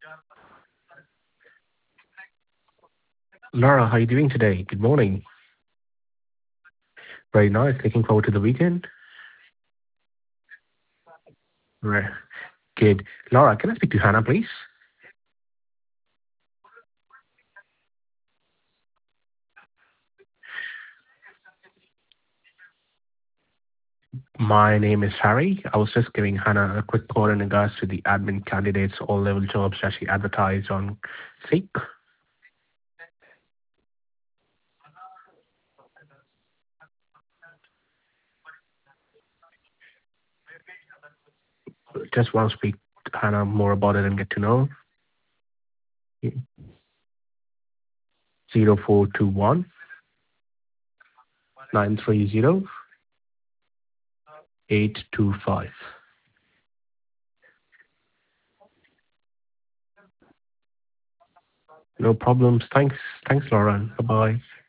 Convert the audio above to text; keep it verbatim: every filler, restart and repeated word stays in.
Laura, how are you doing today? Good morning. Very nice. Looking forward to the weekend. Right. Good. Laura, can I speak to Hannah, please? My name is Harry. I was just giving Hannah a quick call in regards to the admin candidates all level jobs that she advertised on Seek. Just want to speak to Hannah more about it and get to know. Zero four two one nine three zero eight two five. No problems. Thanks. Thanks, Laura. Bye bye.